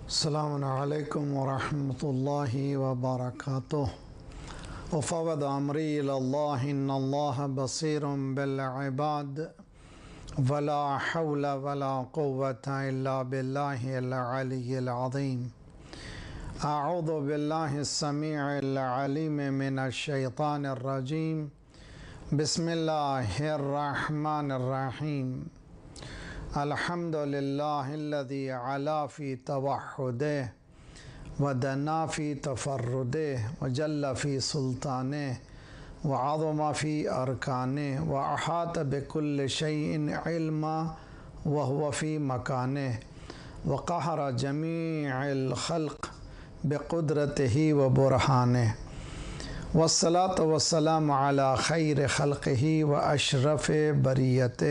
السلام علیکم ورحمۃ اللہ وبرکاتہ وفوض امری الی اللہ ان اللہ بصیر بالعباد ولا حول ولا قوة الا باللہ العلی العظیم اعوذ باللہ السمیع العلیم من الشیطان الرجیم بسم اللہ الرحمن الرحیم الحمد للہ الذی علا فی توحدہ ودنا فی تفردہ وجل فی سلطانہ وعظم فی ارکانہ واحاط بکل شیء علما وهو فی مکانہ وقہر جمیع الخلق بقدرتہ وبرہانہ والصلاة والسلام علی خیر خلقہ واشرف بریتہ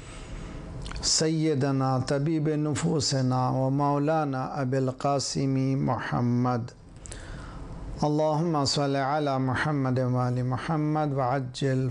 سیدنا طبیب نفوسنا و مولانا ابی القاسم محمد اللہم صلی علی محمد و آل محمد وعجل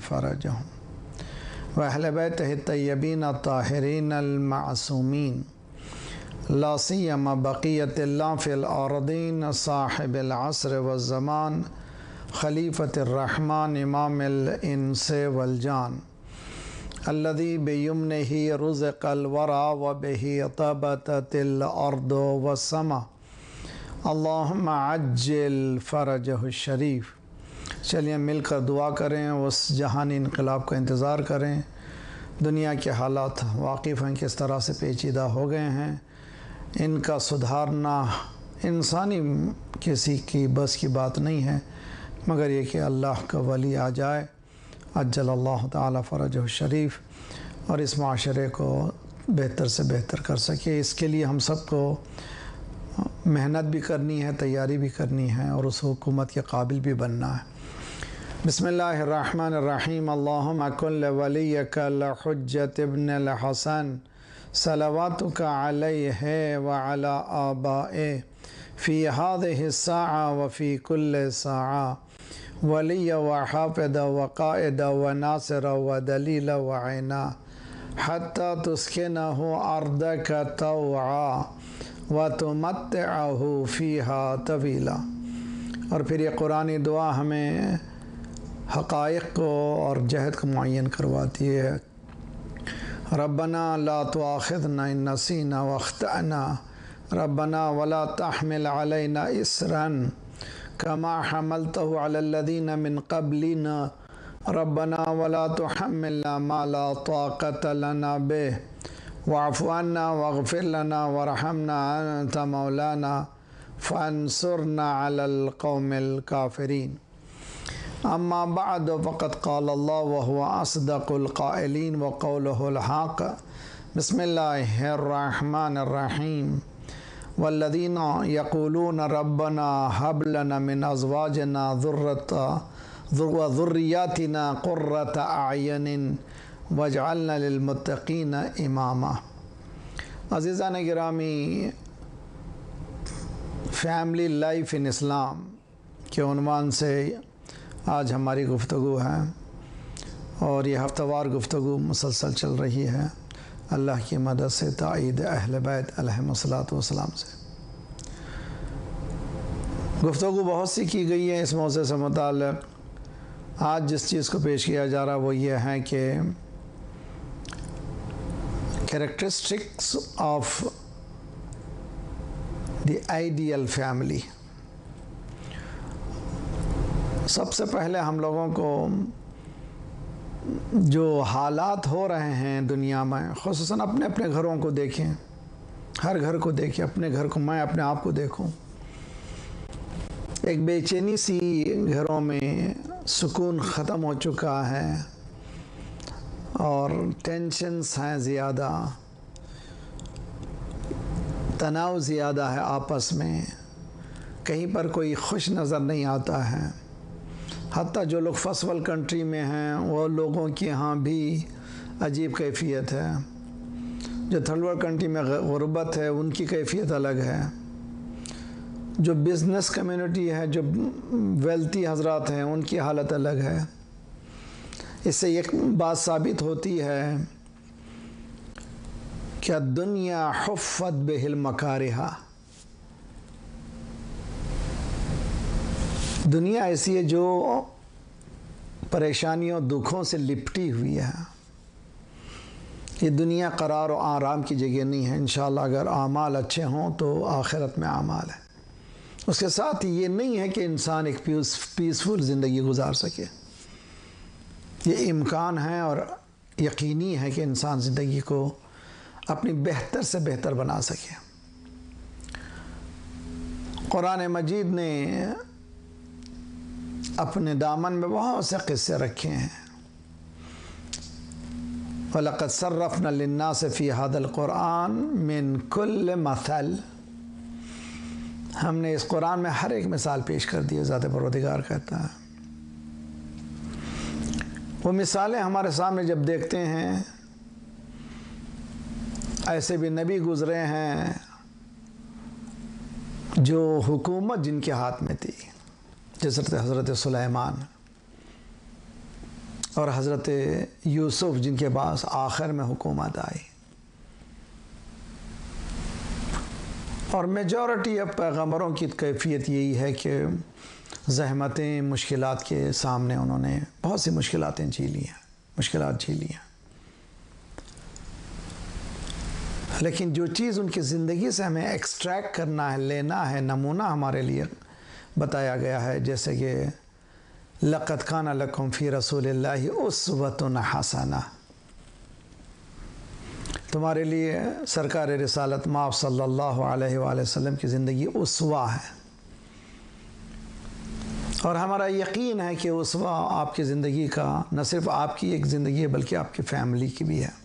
فرجہم و اہل بیتہ الطیبین الطاہرین المعصومین لا سیما بقیت اللہ فی الارضین صاحب العصر والزمان خلیفۃ الرحمن امام الانس والجان الذي بيمنه رزق الورى وبه طبتت الأرض والسماء اللهم عجل فرجه الشریف۔ چلیے مل کر دعا کریں، اس جہانی انقلاب کا انتظار کریں۔ دنیا کے حالات واقف ہیں کس طرح سے پیچیدہ ہو گئے ہیں، ان کا سدھارنا انسانی کسی کی بس کی بات نہیں ہے، مگر یہ کہ اللہ کا ولی آ جائے عجل اللہ تعالی فرجہ الشریف اور اس معاشرے کو بہتر سے بہتر کر سکے۔ اس کے لیے ہم سب کو محنت بھی کرنی ہے، تیاری بھی کرنی ہے اور اس حکومت کے قابل بھی بننا ہے۔ بسم اللہ الرحمن الرحیم۔ اللہم کن لولیک الحجۃ ابن الحسن صلواتک علیہ وعلی آبائہ فی هذه الساعة وفی کل ساعة ولی وحافظ وقائد وناصر ودلیل وعینا حتی تسکنہ ارضک طوعا وتمتعہ فیہا طویلا۔ اور پھر یہ قرآنی دعا ہمیں حقائق کو اور جہد کو معین کرواتی ہے۔ ربنا لا تؤاخذنا ان نسینا واخطأنا ربنا ولا تحمل علینا اسرا كما حملته على الذين من قبلنا ربنا ولا تحملنا ما لا طاقة لنا به واعف عنا واغفر لنا وارحمنا أنت مولانا فانصرنا على القوم الكافرين أما بعد فقد قال الله وهو أصدق القائلين وقوله الحق بسم الله الرحمن الرحيم والذین یقولون ربنا هب لنا من ازواجنا وذریاتنا قرۃ اعین واجعلنا للمتقین اماما۔ عزیزان گرامی، فیملی لائف ان اسلام کے عنوان سے آج ہماری گفتگو ہے اور یہ ہفتہ وار گفتگو مسلسل چل رہی ہے اللہ کی مدد سے، تائید اہل بیت علیہم الصلاۃ والسلام سے۔ گفتگو بہت سی کی گئی ہے اس موضوع سے متعلق۔ آج جس چیز کو پیش کیا جا رہا وہ یہ ہے کہ characteristics of the ideal family. سب سے پہلے ہم لوگوں کو جو حالات ہو رہے ہیں دنیا میں، خصوصاً اپنے اپنے گھروں کو دیکھیں، ہر گھر کو دیکھیں، اپنے گھر کو، میں اپنے آپ کو دیکھوں، ایک بے چینی سی گھروں میں، سکون ختم ہو چکا ہے اور ٹینشنز ہیں زیادہ، تناؤ زیادہ ہے آپس میں، کہیں پر کوئی خوش نظر نہیں آتا ہے۔ حتیٰ جو لوگ فرسٹ ورلڈ کنٹری میں ہیں وہ لوگوں کے یہاں بھی عجیب کیفیت ہے، جو تھرڈ ورلڈ کنٹری میں غربت ہے ان کی کیفیت الگ ہے، جو بزنس کمیونٹی ہے، جو ویلتھی حضرات ہیں ان کی حالت الگ ہے۔ اس سے ایک بات ثابت ہوتی ہے کہ دنیا حفت بہ المکارہ، دنیا ایسی ہے جو پریشانیوں دکھوں سے لپٹی ہوئی ہے. یہ دنیا قرار و آرام کی جگہ نہیں ہے. انشاءاللہ اگر اعمال اچھے ہوں تو آخرت میں اعمال ہے. اس کے ساتھ یہ نہیں ہے کہ انسان ایک پیسفل زندگی گزار سکے. یہ امکان ہے اور یقینی ہے کہ انسان زندگی کو اپنی بہتر سے بہتر بنا سکے. قرآن مجید نے اپنے دامن میں بہت سے قصے رکھے ہیں. وَلَقَدْ صَرَّفْنَا لِلنَّاسِ فِي هَذَا الْقُرْآنِ مِنْ كُلِّ مَثَلٍ. ہم نے اس قرآن میں ہر ایک مثال پیش کر دی ہے. ذات پروردگار کہتا ہے وہ مثالیں ہمارے سامنے جب دیکھتے ہیں. ایسے بھی نبی گزرے ہیں جو حکومت جن کے ہاتھ میں تھی، جیسے حضرت سلیمان اور حضرت یوسف جن کے پاس آخر میں حکومت آئی. اور میجورٹی اب پیغمبروں کی کیفیت یہی ہے کہ زحمتیں مشکلات کے سامنے انہوں نے بہت سی مشکلات جھیلی ہیں. لیکن جو چیز ان کی زندگی سے ہمیں ایکسٹریکٹ کرنا ہے، لینا ہے، نمونہ ہمارے لیے بتایا گیا ہے، جیسے کہ لَقَدْ كَانَ لَكُمْ فِي رَسُولِ اللَّهِ أُسْوَةٌ حَسَنَةٌ. تمہارے لیے سرکار رسالت مآب صلی اللہ علیہ وآلہ وسلم کی زندگی اسوہ ہے. اور ہمارا یقین ہے کہ اسوہ آپ کی زندگی کا نہ صرف آپ کی ایک زندگی ہے بلکہ آپ کی فیملی کی بھی ہے.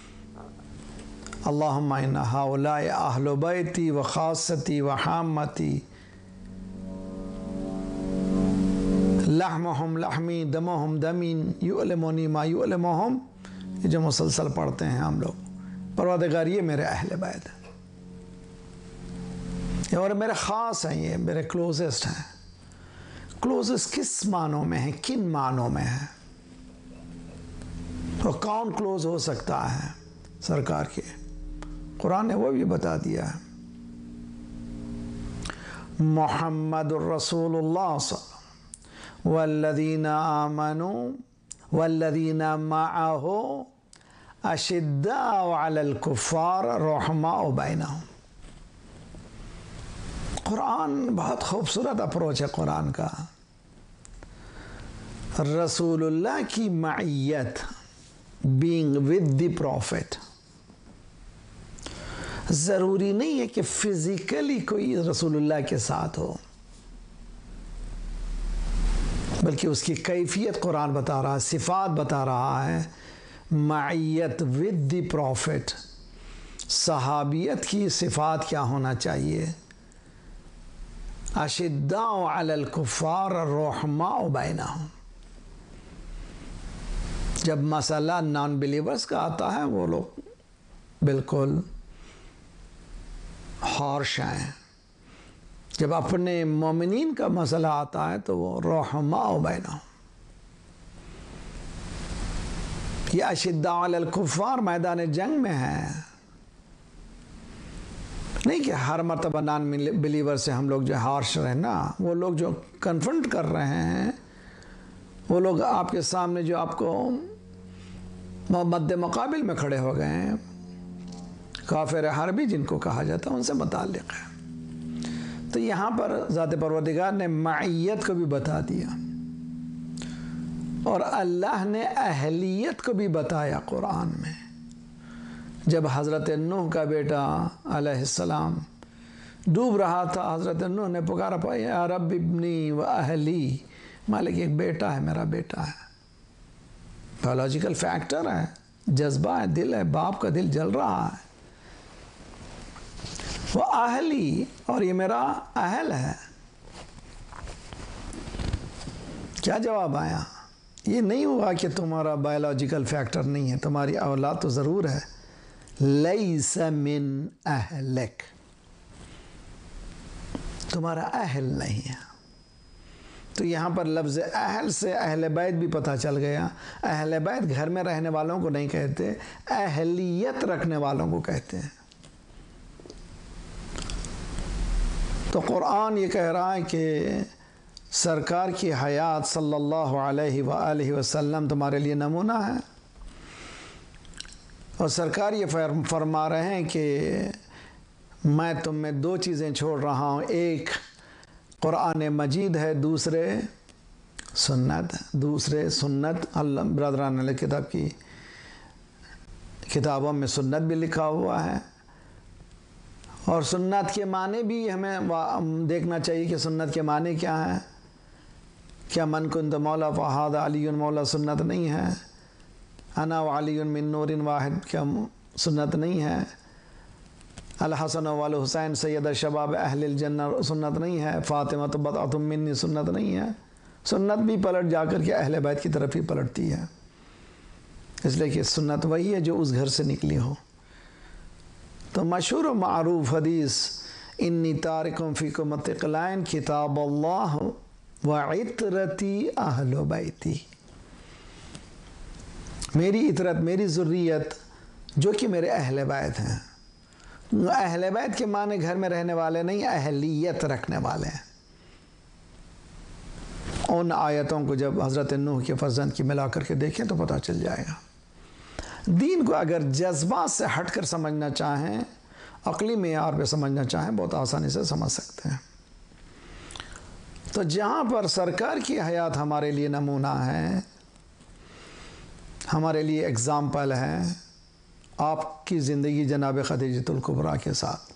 اللہم اِنَّ هَؤُلَاءِ أَهْلُ بَيْتِي وَخَاصَّتِي وَحَامَّتِي لَحْمُهُمْ لَحْمِي دَمُهُمْ دَمِي يُؤْلِمُنِي مَا يُؤْلِمُهُمْ. یہ جو مسلسل پڑھتے ہیں ہم لوگ، پروردگار یہ میرے اہل بیت ہیں اور میرے خاص ہیں، یہ میرے کلوزسٹ ہیں. کلوزسٹ کس معنوں میں ہیں، کن معنوں میں ہیں، اور کون کلوز ہو سکتا ہے سرکار کے؟ قرآن نے وہ بھی بتا دیا ہے. محمد الرسول اللہ صلی اللہ علیہ وسلم والذین آمنوا والذین معه اشداء علی الکفار رحماء بینہم. قرآن بہت خوبصورت اپروچ ہے قرآن کا. رسول اللہ کی معیت، being with the prophet. ضروری نہیں ہے کہ فزیکلی کوئی رسول اللہ کے ساتھ ہو، بلکہ اس کی کیفیت قرآن بتا رہا ہے، صفات بتا رہا ہے. معیت with the prophet، صحابیت کی صفات کیا ہونا چاہیے؟ اشداء علی الکفار رحماء بینہم. جب مسئلہ نان بلیورز کا آتا ہے وہ لوگ بالکل ہارش ہیں. جب اپنے مومنین کا مسئلہ آتا ہے تو وہ رحماء بینہم. یہ اشداء علی الکفار میدان جنگ میں ہے، نہیں کہ ہر مرتبہ نان بلیور سے ہم لوگ جو ہارش رہنا. وہ لوگ جو کنفرنٹ کر رہے ہیں، وہ لوگ آپ کے سامنے جو آپ کو مد مقابل میں کھڑے ہو گئے ہیں، کافر حربی جن کو کہا جاتا ہے، ان سے متعلق ہے. تو یہاں پر ذات پروردگار نے معیت کو بھی بتا دیا اور اللہ نے اہلیت کو بھی بتایا قرآن میں. جب حضرت نوح کا بیٹا علیہ السلام ڈوب رہا تھا، حضرت نوح نے پکارا یا رب ابنی و اہلی. مالک ایک بیٹا ہے، میرا بیٹا ہے. بایولوجیکل فیکٹر ہے، جذبہ ہے، دل ہے، باپ کا دل جل رہا ہے. وہ اہلی، اور یہ میرا اہل ہے. کیا جواب آیا؟ یہ نہیں ہوا کہ تمہارا بایولوجیکل فیکٹر نہیں ہے، تمہاری اولاد تو ضرور ہے. لیس من اہلک، تمہارا اہل نہیں ہے. تو یہاں پر لفظ اہل سے اہل بیت بھی پتہ چل گیا. اہل بیت گھر میں رہنے والوں کو نہیں کہتے، اہلیت رکھنے والوں کو کہتے ہیں. تو قرآن یہ کہہ رہا ہے کہ سرکار کی حیات صلی اللہ علیہ وآلہ وسلم تمہارے لیے نمونہ ہے، اور سرکار یہ فرما رہے ہیں کہ میں تم میں دو چیزیں چھوڑ رہا ہوں، ایک قرآن مجید ہے، دوسرے سنت اللہ برادران علیہ کتاب کی کتابوں میں سنت بھی لکھا ہوا ہے، اور سنت کے معنی بھی ہمیں دیکھنا چاہیے کہ سنت کے معنی کیا ہیں۔ کیا من کنت مولا فہذا علی مولا سنت نہیں ہے؟ انا وعلی من نور واحد کیا سنت نہیں ہے؟ الحسن والحسین سید شباب اہل الجنہ سنت نہیں ہے؟ فاطمہ بضعۃ منی سنت نہیں ہے؟ سنت بھی پلٹ جا کر کے اہل بیت کی طرف ہی پلٹتی ہے، اس لیے کہ سنت وہی ہے جو اس گھر سے نکلی ہو۔ تو مشہور و معروف حدیث انی تارکم فیکم الثقلین کتاب اللہ وعطرتی اہل بیتی، میری عطرت میری ذریت جو کہ میرے اہل بیت ہیں۔ اہل بیت کے معنی گھر میں رہنے والے نہیں، اہلیت رکھنے والے ہیں۔ ان آیتوں کو جب حضرت نوح کے فرزند کی ملا کر کے دیکھیں تو پتہ چل جائے گا۔ دین کو اگر جذبات سے ہٹ کر سمجھنا چاہیں، عقلی معیار پہ سمجھنا چاہیں، بہت آسانی سے سمجھ سکتے ہیں۔ تو جہاں پر سرکار کی حیات ہمارے لیے نمونہ ہے، ہمارے لیے اگزامپل ہے، آپ کی زندگی جناب خدیجۃ الکبریٰ کے ساتھ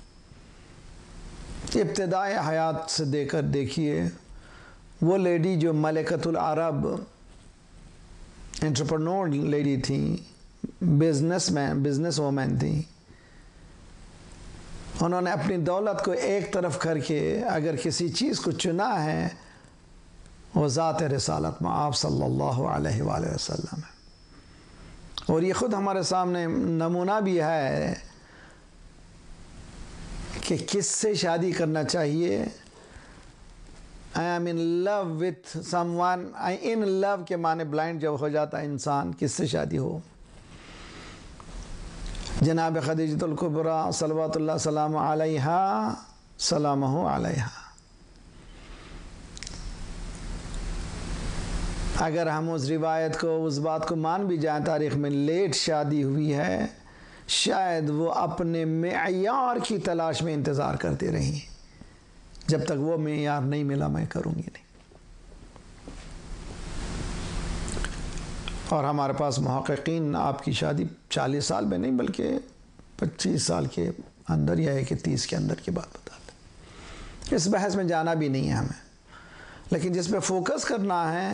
ابتدائے حیات سے دیکھیے، وہ لیڈی جو ملکۃ العرب انٹرپرنور لیڈی تھی، بزنس وومن تھی، انہوں نے اپنی دولت کو ایک طرف کر کے اگر کسی چیز کو چنا ہے وہ ذات رسالت میں آپ صلی اللہ علیہ وآلہ وسلم ہے، اور یہ خود ہمارے سامنے نمونہ بھی ہے کہ کس سے شادی کرنا چاہیے۔ I am in love with someone، in love کے معنی بلائنڈ جب ہو جاتا ہے انسان، کس سے شادی ہو؟ جناب خدیجۃ الکبریٰ صلوات اللہ سلام علیہا سلامہ علیہا۔ اگر ہم اس روایت کو، اس بات کو مان بھی جائیں تاریخ میں لیٹ شادی ہوئی ہے، شاید وہ اپنے معیار کی تلاش میں انتظار کرتی رہی، جب تک وہ معیار نہیں ملا میں کروں گی نہیں۔ اور ہمارے پاس محققین آپ کی شادی 40 سال میں نہیں بلکہ 25 سال کے اندر یا 30 کے اندر کی بات بتاتے ہیں۔ اس بحث میں جانا بھی نہیں ہے ہمیں، لیکن جس پہ فوکس کرنا ہے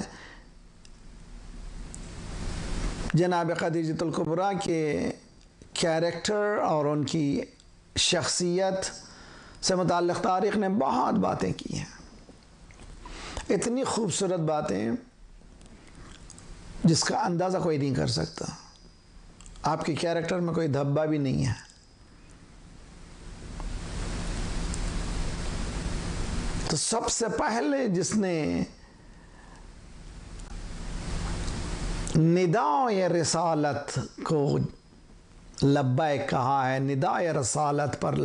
جناب خدیجۃ الکبریٰ کے کیریکٹر اور ان کی شخصیت سے متعلق تاریخ نے بہت باتیں کی ہیں، اتنی خوبصورت باتیں جس کا اندازہ کوئی نہیں کر سکتا۔ آپ کے کیریکٹر میں کوئی دھبا بھی نہیں ہے۔ تو سب سے پہلے جس نے نداء رسالت کو لبیک کہا ہے، نداء رسالت پر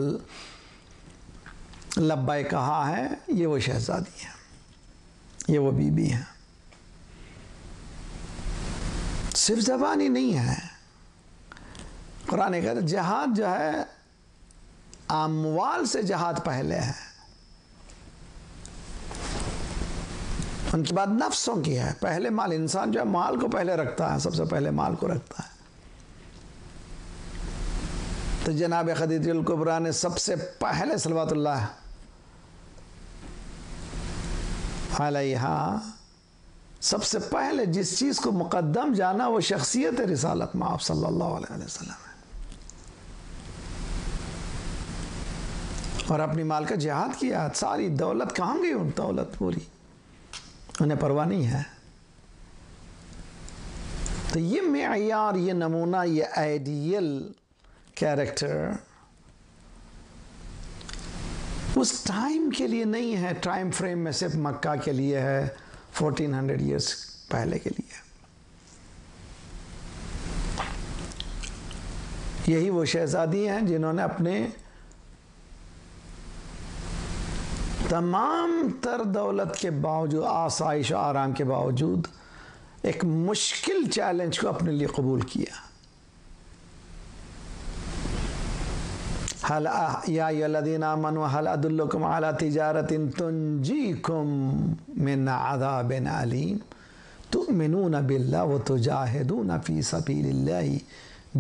لبیک کہا ہے، یہ وہ شہزادی ہے، یہ وہ بی بی ہے۔ صرف زبانی نہیں ہے، قرآن کہتا ہے جہاد جو ہے اموال سے جہاد پہلے ہے، ان کی بات نفسوں کی ہے، پہلے مال، انسان جو ہے مال کو پہلے رکھتا ہے، سب سے پہلے مال کو رکھتا ہے۔ تو جناب خدیجہ الکبریٰ نے سب سے پہلے صلوات اللہ علیہا سب سے پہلے جس چیز کو مقدم جانا وہ شخصیت رسالت میں آپ صلی اللہ علیہ وسلم ہے، اور اپنی مال کا جہاد کیا۔ ساری دولت کہاں گئی؟ ان دولت پوری انہیں پرواہ نہیں ہے۔ تو یہ معیار، یہ نمونہ، یہ آئیڈیل کیریکٹر اس ٹائم کے لیے نہیں ہے، ٹائم فریم میں صرف مکہ کے لیے ہے، 1400 ایئرس پہلے کے لیے۔ یہی وہ شہزادی ہیں جنہوں نے اپنے تمام تر دولت کے باوجود، آسائش و آرام کے باوجود ایک مشکل چیلنج کو اپنے لیے قبول کیا. یا ایھا الذین آمنوا هل ادلکم علی تجارۃ تنجیکم من عذاب علیم تؤمنون باللہ وتجاہدون فی سبیل اللہ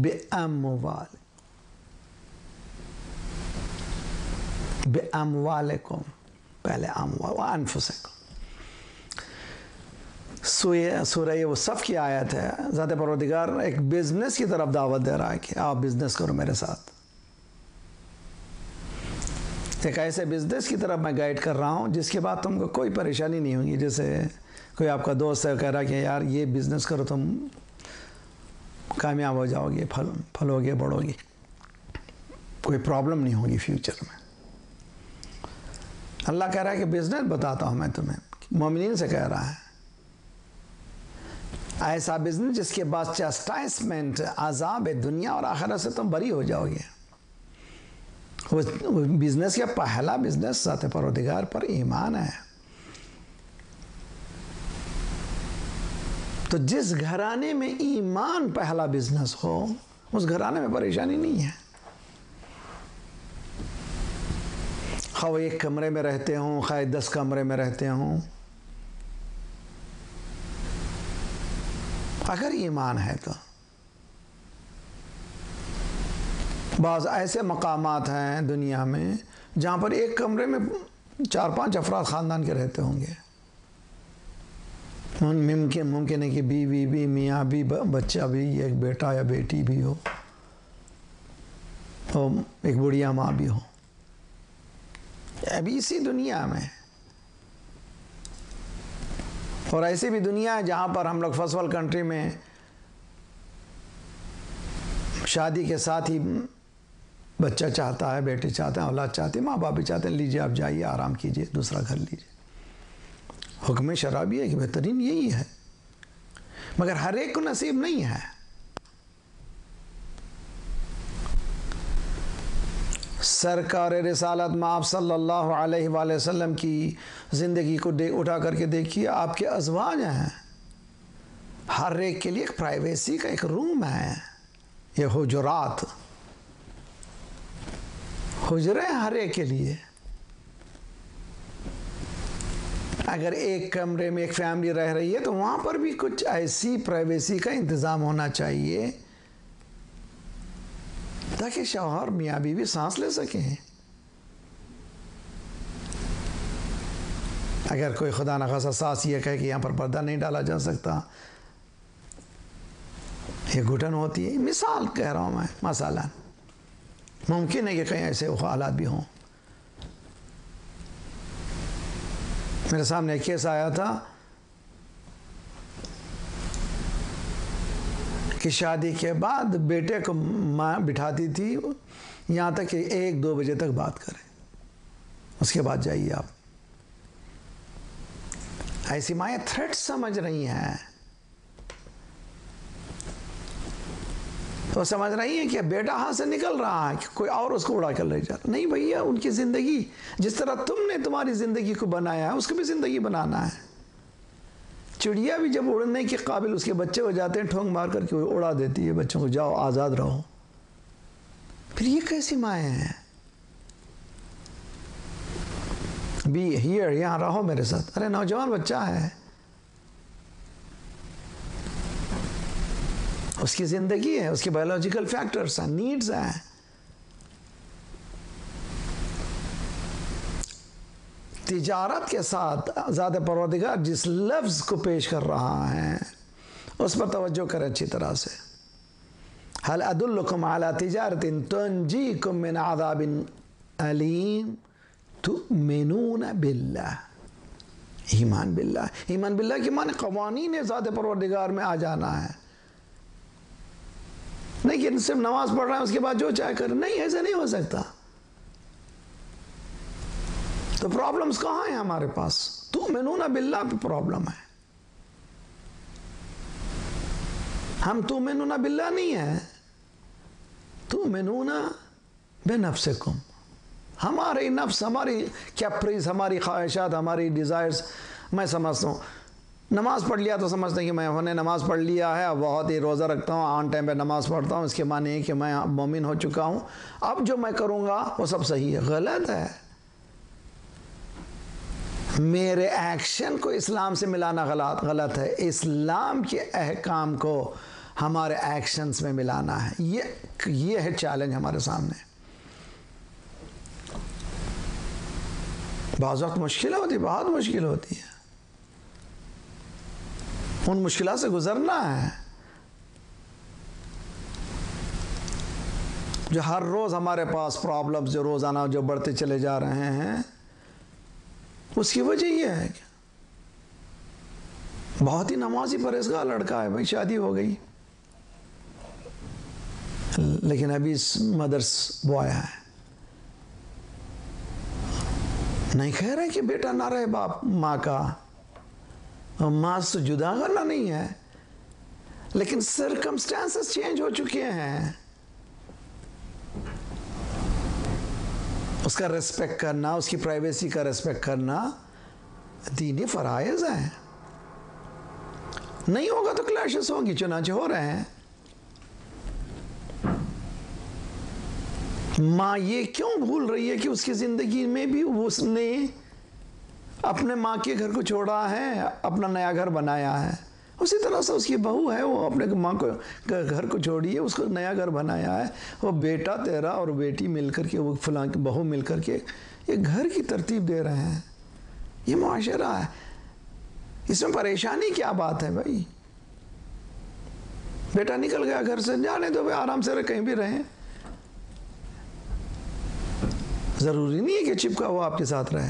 باموالکم، پہلے اموال وانفسکم. سورہ صف کی آیت ہے. ذات پروردگار ایک بزنس کی طرف دعوت دے رہا ہے کہ آپ بزنس کرو میرے ساتھ. ایک ایسے بزنس کی طرف میں گائیڈ کر رہا ہوں جس کے بعد تم کو کوئی پریشانی نہیں ہوگی. جیسے کوئی آپ کا دوست ہے کہہ رہا کہ یار یہ بزنس کرو تم کامیاب ہو جاؤ گے، پھلو گے، بڑھو گے، کوئی پرابلم نہیں ہوگی فیوچر میں. اللہ کہہ رہا ہے کہ بزنس بتاتا ہوں میں تمہیں، مومنین سے کہہ رہا ہے. ایسا بزنس جس کے بعد چاسٹائسمنٹ، عذاب دنیا اور آخرت سے تم بری ہو جاؤ گے. وہ بزنس کا پہلا بزنس ذات پروردگار پر ایمان ہے. تو جس گھرانے میں ایمان پہلا بزنس ہو اس گھرانے میں پریشانی نہیں ہے. خواہ وہ ایک کمرے میں رہتے ہوں، خواہ 10 کمرے میں رہتے ہوں، اگر ایمان ہے تو. بعض ایسے مقامات ہیں دنیا میں جہاں پر ایک کمرے میں 4-5 افراد خاندان کے رہتے ہوں گے. ممکن ہے کہ بیوی بھی، میاں بھی، بچہ بھی، ایک بیٹا یا بیٹی بھی ہو، اور ایک بڑھیا ماں بھی ہو. ابھی اسی دنیا میں. اور ایسی بھی دنیا ہے جہاں پر ہم لوگ فرسٹ ورلڈ کنٹری میں شادی کے ساتھ ہی بچہ چاہتا ہے، بیٹے چاہتے ہیں، اولاد چاہتے ہیں، ماں باپ بھی چاہتے ہیں لیجئے آپ جائیے، آرام کیجئے، دوسرا گھر لیجئے. حکم شرع بھی ہے کہ بہترین یہی ہے، مگر ہر ایک کو نصیب نہیں ہے. سرکار رسالت میں آپ صلی اللہ علیہ وآلہ وسلم کی زندگی کو اٹھا کر کے دیکھیے. آپ کے ازواج ہیں، ہر ایک کے لیے ایک پرائیویسی کا ایک روم ہے. یہ حجرات، حجرے ہر ایک کے لیے. اگر ایک کمرے میں ایک فیملی رہ رہی ہے تو وہاں پر بھی کچھ ایسی پرائیویسی کا انتظام ہونا چاہیے تاکہ شوہر میاں بیوی سانس لے سکیں. اگر کوئی خدا نخواستہ ساس یہ کہے کہ یہاں پر پردہ نہیں ڈالا جا سکتا، یہ گھٹن ہوتی ہے، مثال کہہ رہا ہوں میں، مثلا ممکن ہے کہ کہیں ایسے حالات بھی ہوں. میرے سامنے ایک کیس آیا تھا کہ شادی کے بعد بیٹے کو ماں بٹھاتی تھی یہاں تک کہ 1-2 بجے تک بات کریں، اس کے بعد جائیے آپ. ایسی مائیں تھریٹ سمجھ رہی ہیں، تو سمجھ رہی ہیں کہ بیٹا ہاتھ سے نکل رہا ہے کہ کوئی اور اس کو اڑا کر لے جاتا. نہیں بھیا، ان کی زندگی جس طرح تم نے تمہاری زندگی کو بنایا ہے اس کو بھی زندگی بنانا ہے. چڑیا بھی جب اڑنے کے قابل اس کے بچے ہو جاتے ہیں ٹھونگ مار کر کے اڑا دیتی ہے بچوں کو، جاؤ آزاد رہو. پھر یہ کیسی مائیں ہیں؟ بی ہیئر، یہاں رہو میرے ساتھ. ارے نوجوان بچہ ہے، اس کی زندگی ہے، اس کے بایولوجیکل فیکٹرز ہیں، نیڈز ہیں. تجارت کے ساتھ ذات پروردگار جس لفظ کو پیش کر رہا ہے اس پر توجہ کریں اچھی طرح سے. هل ادلکم علی تجارت تنجیکم من عذاب علیم تؤمنون باللہ. ایمان باللہ، ایمان باللہ کی معنی قوانین ذات پروردگار میں آ جانا ہے. نہیں کہ صرف نماز پڑھ رہا ہے اس کے بعد جو چاہے کر، نہیں، ایسا نہیں ہو سکتا. تو پرابلمز کہاں ہیں ہمارے پاس؟ تؤمنون باللہ پہ پرابلم ہے. ہم تؤمنون باللہ نہیں ہیں، تؤمنون بنفسکم. ہماری نفس، ہماری کیپریز، ہماری خواہشات، ہماری ڈیزائرز. میں سمجھتا ہوں نماز پڑھ لیا تو سمجھتے ہیں کہ میں نے نماز پڑھ لیا ہے، بہت ہی روزہ رکھتا ہوں، آن ٹائم پہ نماز پڑھتا ہوں، اس کے معنی ہے کہ میں مومن ہو چکا ہوں، اب جو میں کروں گا وہ سب صحیح ہے. غلط ہے. میرے ایکشن کو اسلام سے ملانا غلط ہے. اسلام کے احکام کو ہمارے ایکشنز میں ملانا ہے. یہ ہے چیلنج ہمارے سامنے. بعض وقت مشکل ہوتی، بہت مشکل ہوتی ہے. ان مشکلات سے گزرنا ہے. جو ہر روز ہمارے پاس پرابلمز جو روزانہ جو بڑھتے چلے جا رہے ہیں، اس کی وجہ یہ ہے کہ بہت ہی نمازی پرہیزگار لڑکا ہے بھائی، شادی ہو گئی لیکن ابھی مدرس بوائے ہے. نہیں کہہ رہے کہ بیٹا نہ رہے باپ ماں کا، ماں سے جدا کرنا نہیں ہے، لیکن سرکمسٹانسز چینج ہو چکے ہیں. اس کا ریسپیکٹ کرنا، اس کی پرائیویسی کا ریسپیکٹ کرنا دینی فرائض ہیں. نہیں ہوگا تو کلیشز ہوں گی، چنانچہ ہو رہے ہیں. ماں یہ کیوں بھول رہی ہے کہ اس کی زندگی میں بھی اس نے اپنے ماں کے گھر کو چھوڑا ہے، اپنا نیا گھر بنایا ہے. اسی طرح سے اس کی بہو ہے، وہ اپنے ماں کو گھر کو چھوڑی ہے، اس کو نیا گھر بنایا ہے. وہ بیٹا تیرا اور بیٹی مل کر کے، وہ فلاں کی بہو مل کر کے ایک گھر کی ترتیب دے رہے ہیں. یہ معاشرہ ہے. اس میں پریشانی کیا بات ہے بھائی؟ بیٹا نکل گیا گھر سے، جانے دو بھائی، آرام سے کہیں بھی رہیں. ضروری نہیں ہے کہ چپکا وہ آپ کے ساتھ رہے.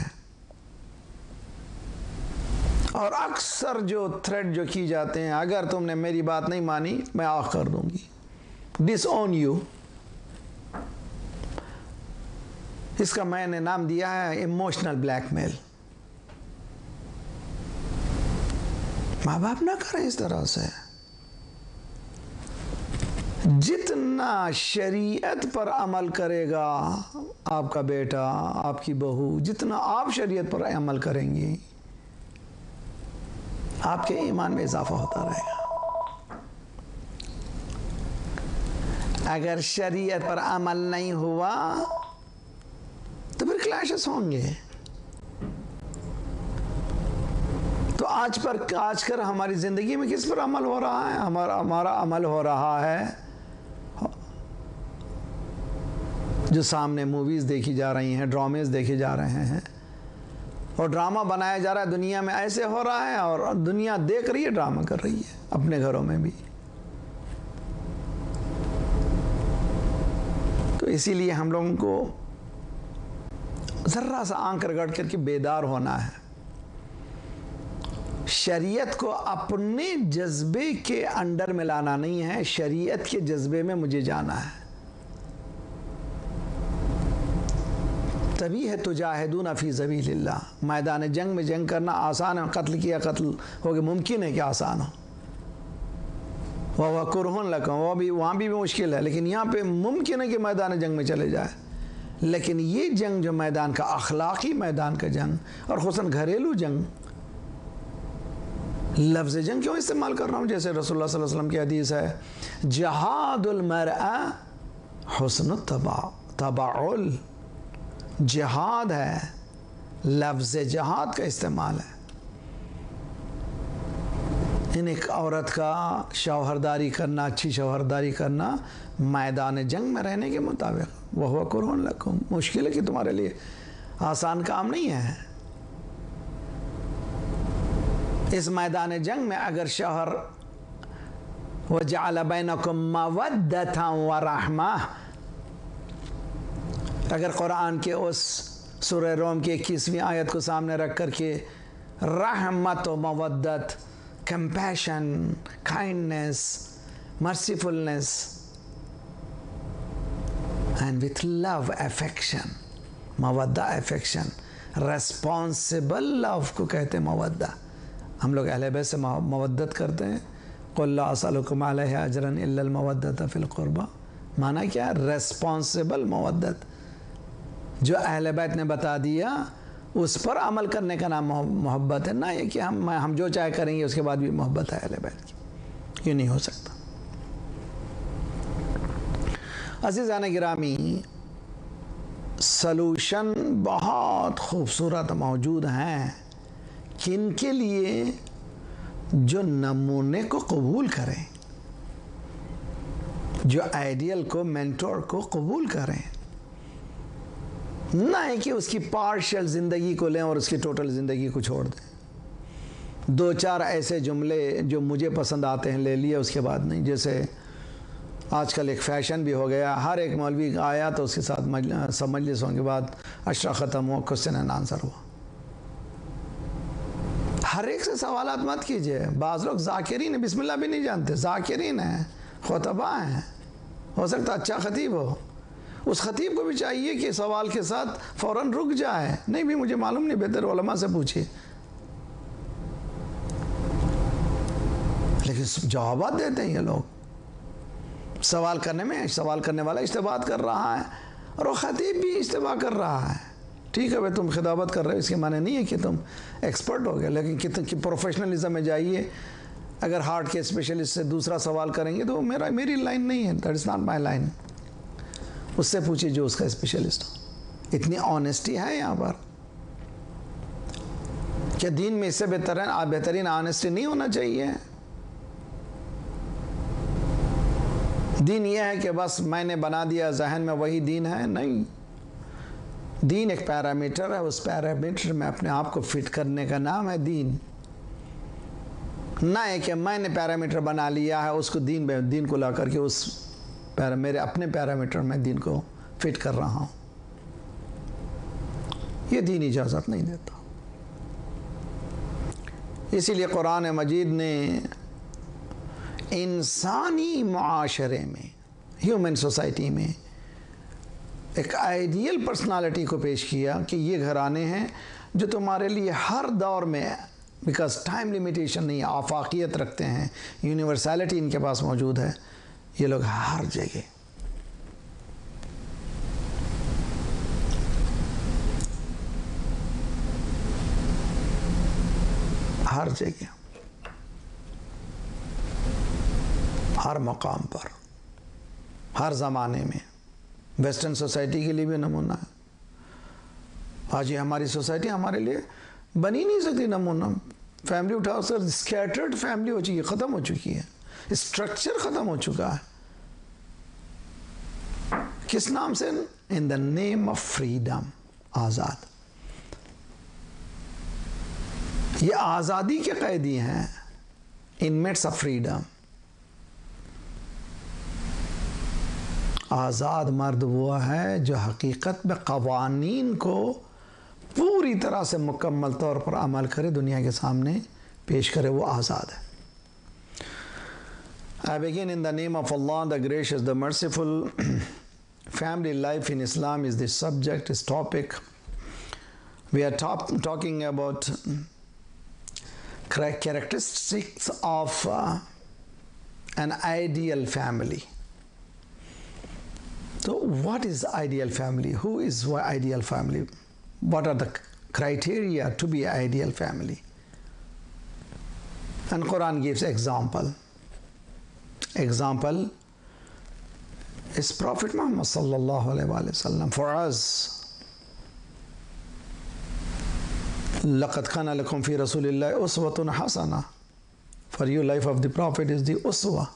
اور اکثر جو تھریٹ جو کی جاتے ہیں، اگر تم نے میری بات نہیں مانی میں آخ کر دوں گی، ڈس اون یو. اس کا میں نے نام دیا ہے ایموشنل بلیک میل. ماں باپ نہ کریں اس طرح سے. جتنا شریعت پر عمل کرے گا آپ کا بیٹا، آپ کی بہو، جتنا آپ شریعت پر عمل کریں گی، آپ کے ایمان میں اضافہ ہوتا رہے گا. اگر شریعت پر عمل نہیں ہوا تو پھر کلیشز ہوں گے. تو آج کل ہماری زندگی میں کس پر عمل ہو رہا ہے؟ ہمارا عمل ہو رہا ہے جو سامنے موویز دیکھی جا رہی ہیں، ڈرامز دیکھے جا رہے ہیں، اور ڈرامہ بنایا جا رہا ہے. دنیا میں ایسے ہو رہا ہے اور دنیا دیکھ رہی ہے، ڈرامہ کر رہی ہے اپنے گھروں میں بھی. تو اسی لیے ہم لوگوں کو ذرا سا آنکھ رگڑ کر کے بیدار ہونا ہے. شریعت کو اپنے جذبے کے انڈر میں لانا نہیں ہے، شریعت کے جذبے میں مجھے جانا ہے. تبھی ہے تجاہدون فی سبیل اللہ. میدان جنگ میں جنگ کرنا آسان ہے، قتل کیا قتل ہو گیا، ممکن ہے کہ آسان ہو. وَهُوَ كُرْهٌ لَكُمْ، وہ بھی وہاں بھی مشکل ہے، لیکن یہاں پہ ممکن ہے کہ میدان جنگ میں چلے جائے. لیکن یہ جنگ جو میدان کا اخلاقی میدان کا جنگ، اور خصوصاً گھریلو جنگ. لفظ جنگ کیوں استعمال کر رہا ہوں؟ جیسے رسول اللہ صلی اللہ علیہ وسلم کی حدیث ہے، جہاد المرء حسن التباعل. جہاد ہے، لفظ جہاد کا استعمال ہے. ایک عورت کا شوہرداری کرنا، اچھی شوہرداری کرنا میدان جنگ میں رہنے کے مطابق. وَهُوَ كُرْهٌ لَكُمْ، مشکل ہے کہ تمہارے لیے، آسان کام نہیں ہے. اس میدان جنگ میں اگر شوہر وَجَعَلَ بَيْنَكُمْ مَوَدَّةً وَرَحْمَةً، اگر قرآن کے اس سورہ روم کی 21ویں آیت کو سامنے رکھ کر کے رحمت و مودت، compassion, kindness, mercifulness and with love, affection, مودہ افیکشن، ریسپانسبل لو کو کہتے ہیں مودہ. ہم لوگ اہل بیت سے مودت کرتے ہیں. قُلْ لَا أَسْأَلُكُمْ عَلَيْهِ أَجْرًا إِلَّا الْمَوَدَّةَ فِي الْقُرْبَى. معنی کیا ہے؟ ریسپانسبل مودت. جو اہل بیت نے بتا دیا اس پر عمل کرنے کا نام محبت ہے، نہ یہ کہ ہم جو چاہے کریں گے اس کے بعد بھی محبت ہے اہل بیت کی، یہ نہیں ہو سکتا۔ عزیزان گرامی، سلوشن بہت خوبصورت موجود ہیں کن کے لیے؟ جو نمونے کو قبول کریں، جو آئیڈیل کو، مینٹور کو قبول کریں، نہ ہے کہ اس کی پارشل زندگی کو لیں اور اس کی ٹوٹل زندگی کو چھوڑ دیں۔ دو چار ایسے جملے جو مجھے پسند آتے ہیں لے لیے، اس کے بعد نہیں۔ جیسے آج کل ایک فیشن بھی ہو گیا، ہر ایک مولوی آیا تو اس کے ساتھ سب مجلسوں کے بعد عشرہ ختم ہوا، کوسچن اینڈ آنسر ہوا۔ ہر ایک سے سوالات مت کیجئے۔ بعض لوگ ذاکرین ہیں، بسم اللہ بھی نہیں جانتے، ذاکرین ہیں، خطباء ہیں، ہو سکتا اچھا خطیب ہو، اس خطیب کو بھی چاہیے کہ سوال کے ساتھ فوراً رک جائے، نہیں بھی مجھے معلوم نہیں، بہتر علماء سے پوچھیے، لیکن جوابات دیتے ہیں یہ لوگ۔ سوال کرنے میں سوال کرنے والا اشتباہات کر رہا ہے اور وہ خطیب بھی اشتباہ کر رہا ہے۔ ٹھیک ہے بھائی، تم خطابت کر رہے ہو، اس کے معنی نہیں ہے کہ تم ایکسپرٹ ہو گئے، لیکن کتنے پروفیشنلزم میں جائیے۔ اگر ہارٹ کے اسپیشلسٹ سے دوسرا سوال کریں گے تو میری لائن نہیں ہے، that is not my line. اس سے پوچھیے جو اس کا اسپیشلسٹ ہو۔ اتنی آنیسٹی ہے یہاں پر، کیا دین میں اس سے بہترین آنیسٹی نہیں ہونا چاہیے؟ دین یہ ہے کہ بس میں نے بنا دیا ذہن میں وہی دین ہے؟ نہیں، دین ایک پیرامیٹر ہے، اس پیرامیٹر میں اپنے آپ کو فٹ کرنے کا نام ہے دین، نہ ہے کہ میں نے پیرامیٹر بنا لیا ہے اس کو دین کو لا کر کے میرے اپنے پیرامیٹر میں دین کو فٹ کر رہا ہوں۔ یہ دین اجازت نہیں دیتا۔ اسی لیے قرآن مجید نے انسانی معاشرے میں، ہیومن سوسائٹی میں ایک آئیڈیل پرسنالٹی کو پیش کیا کہ یہ گھرانے ہیں جو تمہارے لیے ہر دور میں، بیکاز ٹائم لیمیٹیشن نہیں، آفاقیت رکھتے ہیں، یونیورسیلٹی ان کے پاس موجود ہے، یہ لوگ ہر جگہ ہر مقام پر، ہر زمانے میں۔ ویسٹرن سوسائٹی کے لیے بھی نمونہ ہے۔ آج یہ ہماری سوسائٹی ہمارے لیے بنی نہیں سکتی نمونہ۔ فیملی اٹھاؤ سر، اسکیٹرڈ فیملی ہو چکی ہے، ختم ہو چکی ہے، اسٹرکچر ختم ہو چکا ہے۔ کس نام سے؟ In the name of freedom, آزاد۔ یہ آزادی کے قیدی ہیں، انمیٹس آف فریڈم۔ آزاد مرد وہ ہے جو حقیقت میں قوانین کو پوری طرح سے مکمل طور پر عمل کرے، دنیا کے سامنے پیش کرے، وہ آزاد ہے۔ I begin in the name of Allah, the gracious, the merciful. Family life in Islam is the subject, is topic. We are talking about characteristics of an ideal family. So what is ideal family? Who is ideal family? What are the criteria to be an ideal family? And Quran gives example. Example is Prophet Muhammad sallallahu alaihi wasallam. For us, لَقَدْ كَانَ لَكُمْ فِي رَسُولِ اللَّهِ أُسْوَةٌ حَسَنَةٌ. For you, life of the Prophet is the uswa.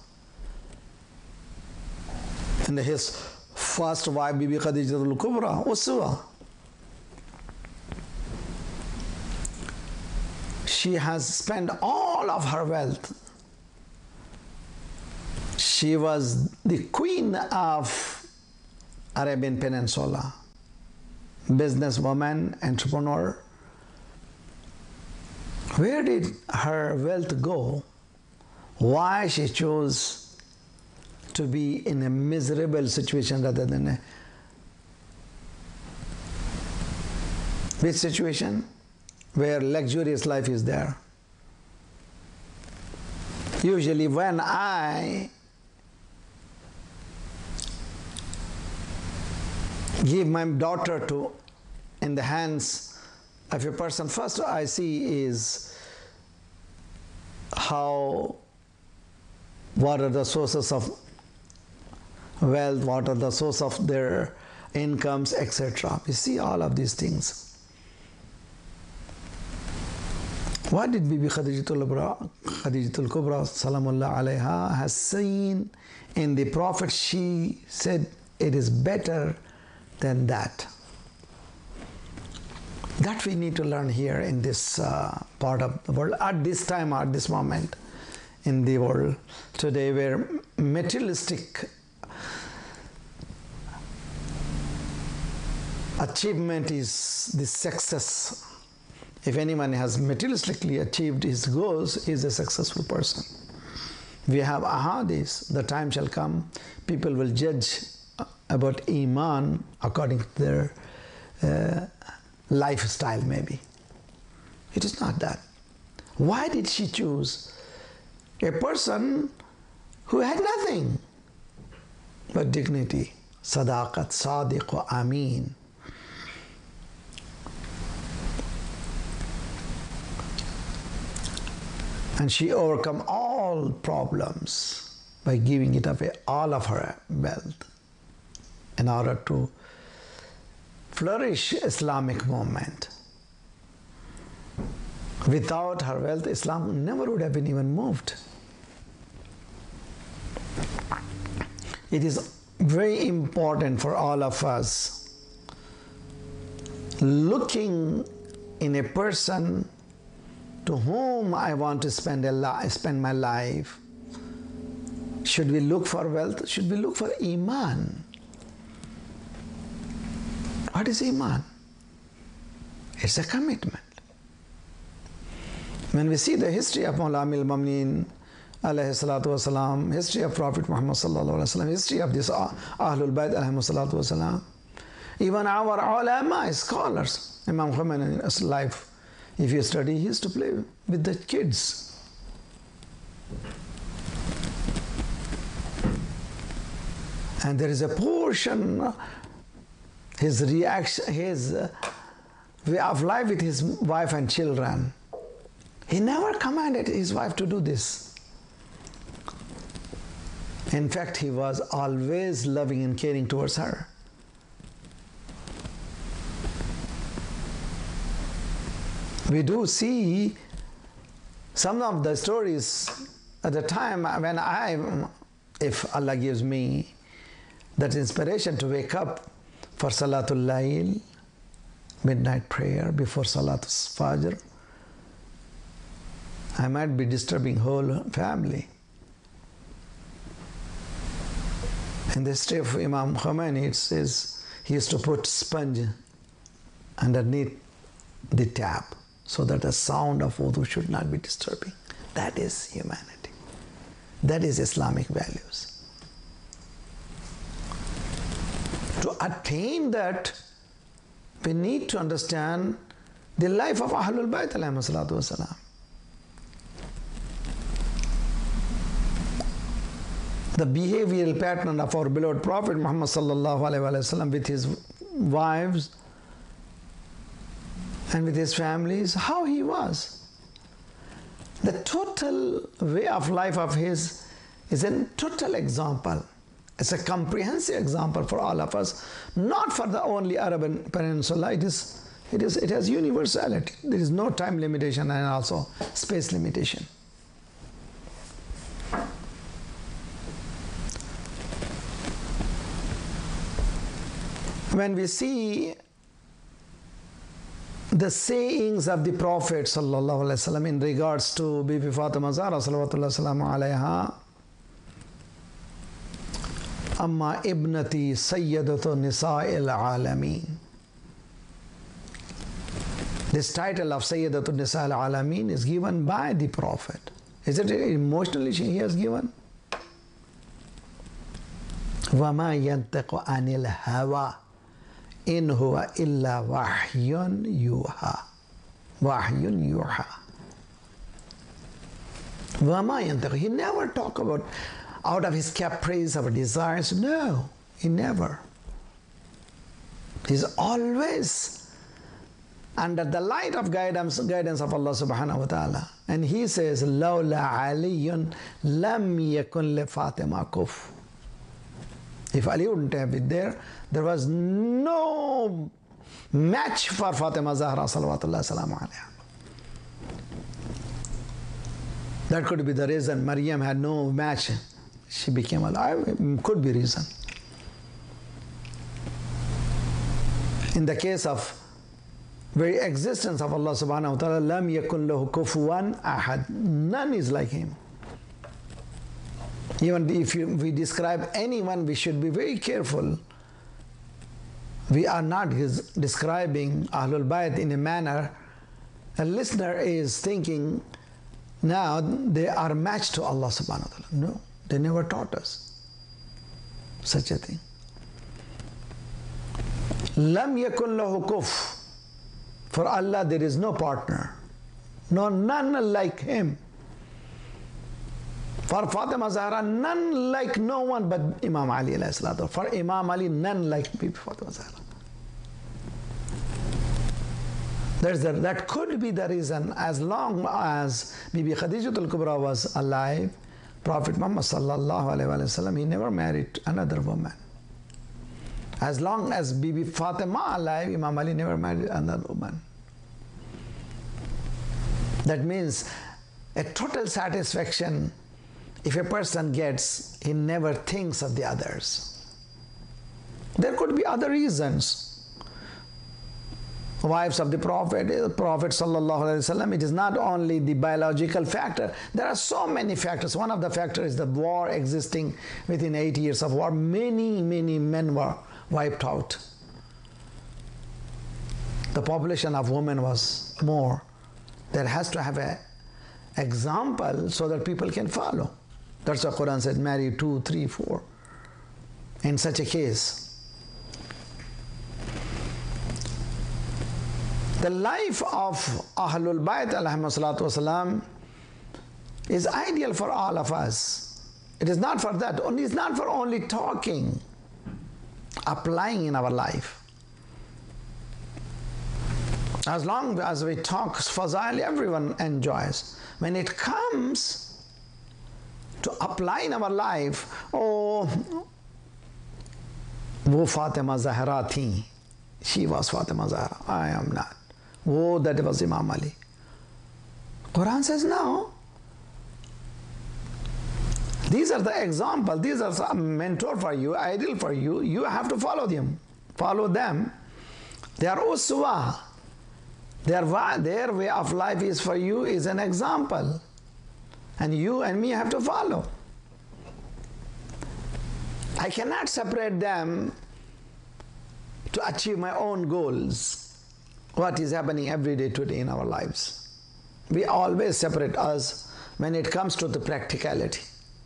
And his first wife, Bibi Khadijatul Kubra, uswa. She has spent all of her wealth. She was the queen of Arabian Peninsula, businesswoman, entrepreneur. Where did her wealth go? Why she chose to be in a miserable situation rather than a which situation where luxurious life is there? Usually when I give my daughter to in the hands of a person, first I see is what are the sources of wealth, what are the source of their incomes, etc. We see all of these things. What did Bibi Khadijatul Kubra Salamullah Alayha has seen in the Prophet? She said it is better than that. That we need to learn here in this part of the world, at this time, at this moment in the world today, where materialistic achievement is the success. If anyone has materialistically achieved his goals, he is a successful person. We have ahadith, the time shall come, people will judge about Iman according to their lifestyle maybe. It is not that. Why did she choose a person who had nothing but dignity? Sadaqat, Sadiq wa Ameen. And she overcome all problems by giving it away, all of her wealth, in order to flourish Islamic movement. Without her wealth, Islam never would have been even moved. It is very important for all of us looking in a person to whom I want to spend my life. Should we look for wealth? Should we look for Iman? What is Iman? It's a commitment. When we see the history of Mawla Amil Mamneen alayhi salatu wasalam, history of Prophet Muhammad sallallahu alaihi wasallam, history of this Ahlul Bayt alayhi salatu wasalam, even our ulama, scholars, Imam Khomeini in his life, if you study, he used to play with the kids. And there is a portion, his reaction, his way of life with his wife and children. He never commanded his wife to do this. In fact, he was always loving and caring towards her. We do see some of the stories at the time when if Allah gives me that inspiration to wake up for Salatul Layl, midnight prayer before Salatul Fajr, I might be disturbing whole family. In the history of Imam Khomeini, it says he used to put sponge underneath the tap so that the sound of wudu should not be disturbing. That is humanity. That is Islamic values. To attain that, we need to understand the life of Ahlul Bayt alayhi salatu wasalam. The behavioral pattern of our beloved Prophet Muhammad sallallahu alaihi wasallam with his wives and with his families, how he was. The total way of life of his is a total example. It's a comprehensive example for all of us, not for the only Arabian Peninsula. It has universality. There is no time limitation and also space limitation. When we see the sayings of the Prophet sallallahu alaihi wasallam in regards to Bibi Fatima Zahra salawatullah salamu alaiha, Amma ibnati sayyidatu nisa'il alameen. This title of Sayyidatu Nisa'il Alameen is given by the Prophet. Is it emotionally he has given? وَمَا يَنْتَقُ عَنِ الْهَوَىٰ إِنْ هُوَ إِلَّا وَحْيٌ يُوحَىٰ وَحْيٌ يُوحَىٰ. وَمَا يَنْتَقُ. He never talk about out of his caprice or desires. No, he never. He's always under the light of guidance of Allah subhanahu wa ta'ala. And he says, لَوْلَا عَلِيٌّ لَمْ يَكُنْ لِفَاطِمَةَ كُفْ. If Ali wouldn't have been there was no match for Fatima Zahra salawatullah salamu alayha. That could be the reason Maryam had no match. She became alive. Could be reason. In the case of very existence of Allah subhanahu wa ta'ala, lam yakun lahu kufuwan ahad. None is like him. Even if we describe anyone, we should be very careful. We are not describing Ahlul Bayt in a manner a listener is thinking now they are matched to Allah subhanahu wa ta'ala. No, they never taught us such a thing. Lam yakun lahu kuf. For Allah there is no partner. No, none like him. For Fatima Zahra, none like no one but Imam Ali alayhi salatu. For Imam Ali, none like Bibi Fatima Zahra. That could be the reason. As long as Bibi Khadijatul Kubra was alive, Prophet Muhammad sallallahu alayhi wa sallam, he never married another woman. As long as Bibi Fatima alive, Imam Ali never married another woman. That means a total satisfaction. If a person gets, he never thinks of the others. There could be other reasons. Wives of the Prophet sallallahu alaihi wasallam, it is not only the biological factor. There are so many factors. One of the factors is the war existing within 8 years of war. Many men were wiped out. The population of women was more. There has to have an example so that people can follow. That's why Quran said marry 2, 3, 4. In such a case, the life of Ahlul Bayt alayhi salatu wasalam is ideal for all of us. It is not for that. It's not for only talking, applying in our life. As long as we talk fazail, everyone enjoys. When it comes to apply in our life, oh, wo Fatima Zahra thi. She was Fatima Zahra. I am not. Oh, that was Imam Ali. Quran says no. These are the examples. These are some mentor for you, ideal for you. You have to follow them. Follow them. They are uswa. Their way of life is for you is an example. And you and me have to follow. I cannot separate them to achieve my own goals. What is happening every day today in our lives. We always separate us when it comes to the practicality.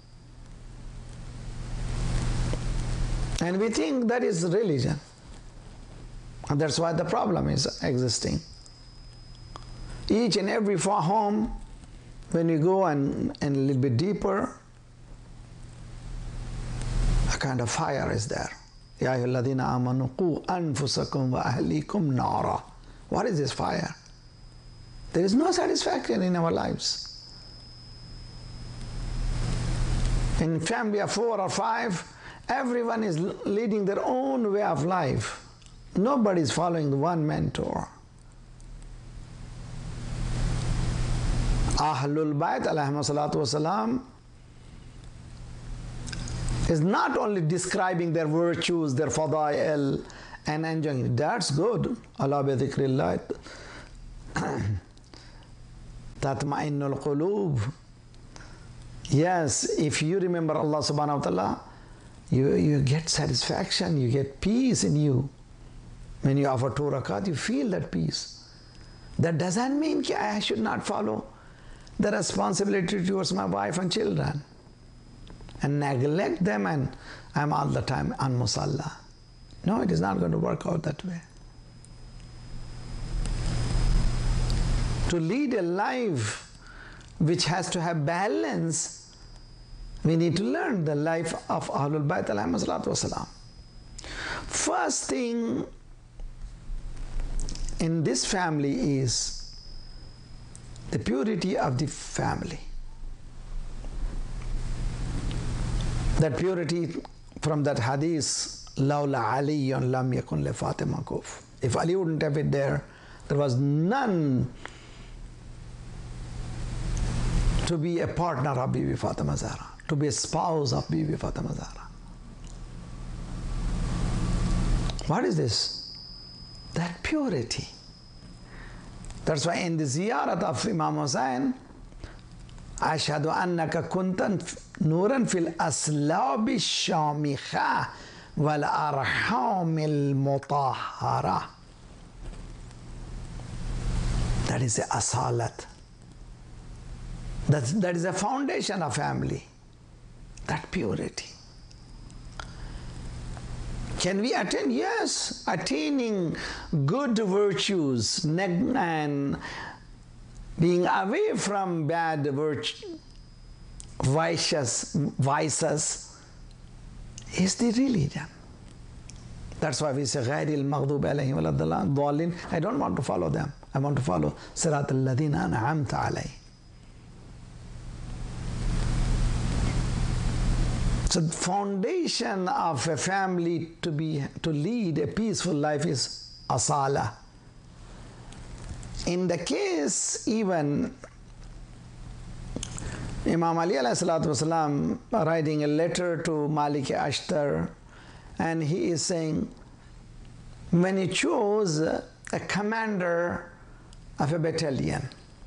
And we think that is religion. And that's why the problem is existing. Each and every home, when you go and a little bit deeper, a kind of fire is there. Ya ayyuhalladhina amanu qu anfusakum wa ahlikum nara. What is this fire? There is no satisfaction in our lives. In family of 4 or 5, everyone is leading their own way of life. Nobody is following one mentor. Ahlul Bayt alayhi salatu wasalam is not only describing their virtues, their fadail, and enjoying it. That's good. Allah bi dhikrillah tatma'innul qulub. Yes, if you remember Allah subhanahu wa ta'ala, you get satisfaction, you get peace in you. When you offer 2 rakat, you feel that peace. That doesn't mean that I should not follow the responsibility towards my wife and children and neglect them and I'm all the time on musalla. No, it is not going to work out that way. To lead a life which has to have balance, we need to learn the life of Ahlul Bayt alayhi salatu wasalam. First thing in this family is the purity of the family. That purity from that hadith, Lawla Aliyun lam yakun li Fatima kuf. If Ali wouldn't have it there was none to be a partner of Bibi Fatima Zahra, to be a spouse of Bibi Fatima Zahra. What is this? That purity. That's why in the ziyarat of Imam Hussain, Ashhadu annaka kuntan nuran fil aslabi shamikha wal arhamil mutahhara. That is the asalat. That is the foundation of family. That purity. Can we attain? Yes, attaining good virtues and being away from bad vices is the religion. That's why we say, غَيْرِ الْمَغْضُوبِ عَلَيْهِمْ وَلَا الضَّالِّينَ. I don't want to follow them. I want to follow صِرَاطَ الَّذِينَ أَنْعَمْتَ عَلَيْهِمْ. So the foundation of a family to lead a peaceful life is asala. In the case even Imam Ali alayhi salatu wasalam writing a letter to Malik Ashtar, and he is saying when he chose a commander of a battalion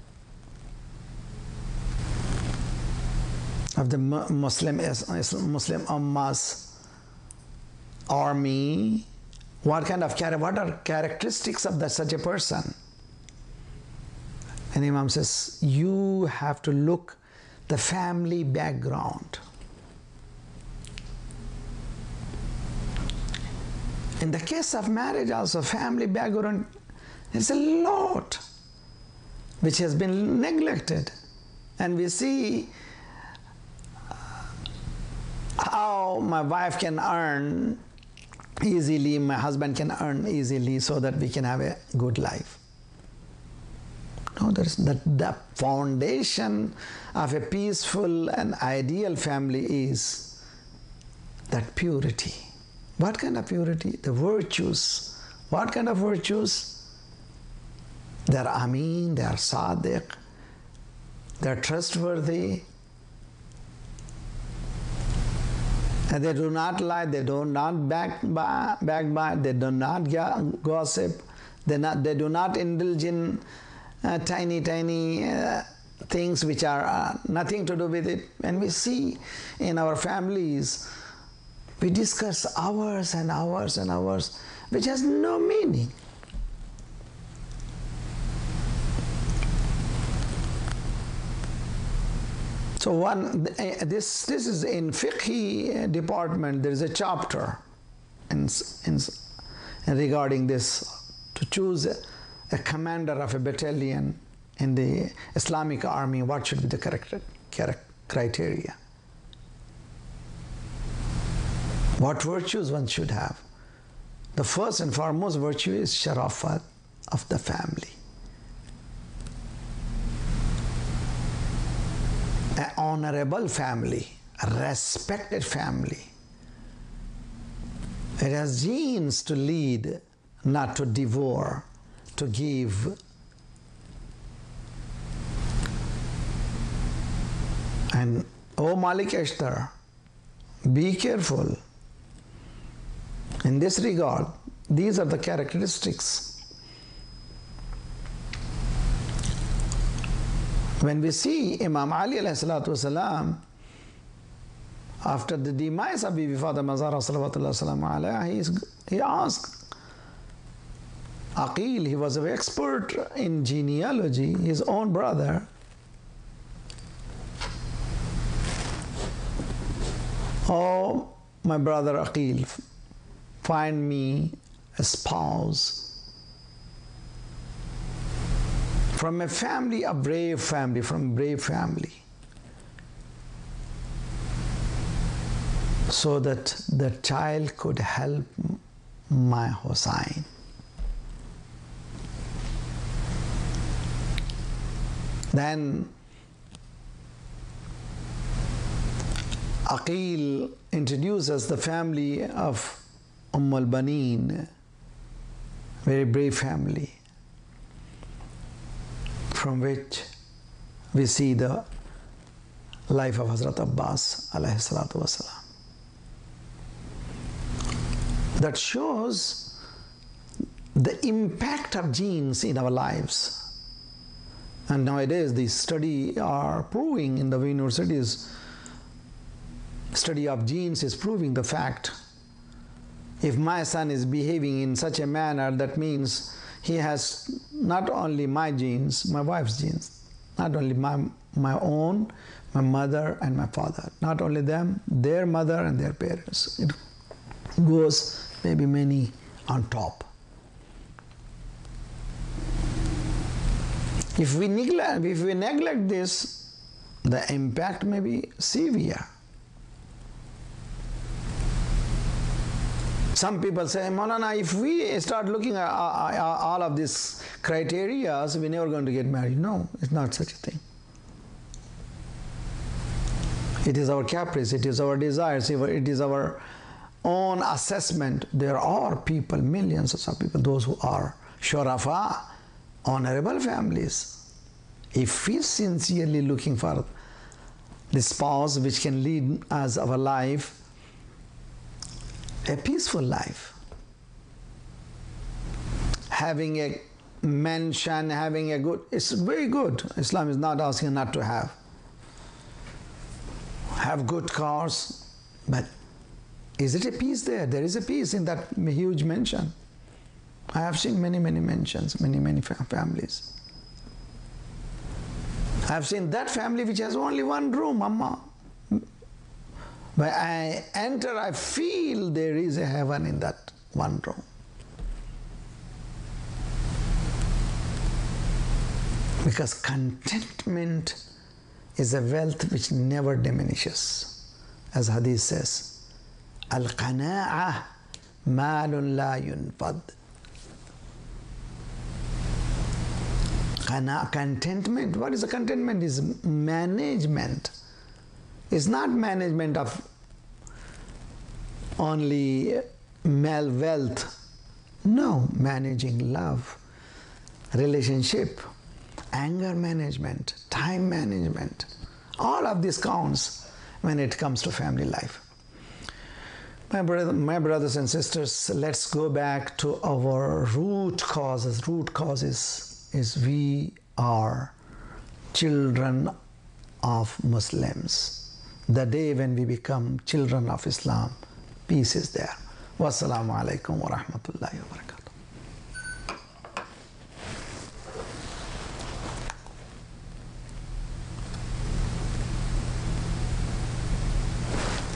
of the Muslim Ummah's army, what are characteristics of such a person? And Imam says, you have to look the family background. In the case of marriage also, family background is a lot which has been neglected. And we see how my wife can earn easily, my husband can earn easily so that we can have a good life. No, there is the foundation of a peaceful and ideal family is that purity. What kind of purity? The virtues. What kind of virtues? They are Amin, they are Sadiq, they are trustworthy, and they do not lie, they do not backbite, they do not gossip, they do not indulge in tiny things which are nothing to do with it. And we see in our families, we discuss hours and hours and hours, which has no meaning. So this is in fiqh department, there is a chapter in regarding this, to choose a commander of a battalion in the Islamic army, what should be the criteria? What virtues one should have? The first and foremost virtue is sharafat of the family. An honorable family, a respected family. It has genes to lead, not to devour, to give. And oh Malik Ashtar, be careful. In this regard, these are the characteristics. When we see Imam Ali alayhi salatu wasalam, after the demise of Bibi Fatima Zahra salawatullah salam alayha, he asked Aqil, he was an expert in genealogy, his own brother, oh my brother Aqil, find me a spouse from a family, a brave family, from a brave family, so that the child could help my Hussain. Then Aqil introduces the family of al-Baneen, very brave family, from which we see the life of Hazrat Abbas alayhi salatu wasalam. That shows the impact of genes in our lives. And nowadays the study are proving in the universities, study of genes is proving the fact. If my son is behaving in such a manner, that means he has not only my genes, my wife's genes, not only my own, my mother and my father, not only them, their mother and their parents. It goes maybe many on top. If we neglect this, the impact may be severe. Some people say, Maulana, if we start looking at all of these criteria, we're never going to get married. No, it's not such a thing. It is our caprice, it is our desires, it is our own assessment. There are people, millions of some people, those who are shurafa, honorable families. If we sincerely looking for the spouse which can lead us our life, a peaceful life, having a mansion, having a good, it's very good. Islam is not asking not to have good cars, but is it a peace there? There is a peace in that huge mansion. I have seen many mansions, many families. I have seen that family which has only one room, Amma. When I enter, I feel there is a heaven in that one room. Because contentment is a wealth which never diminishes. As Hadith says, Al-Qana'ah malun la yunfad. Contentment, what is the contentment? Is management. It's not management of only male wealth. No, managing love, relationship, anger management, time management. All of this counts when it comes to family life. My brothers and sisters, let's go back to our root causes. Root causes is we are children of Muslims. The day when we become children of Islam, peace is there. Wassalamu alaikum wa rahmatullahi wa barakatuh.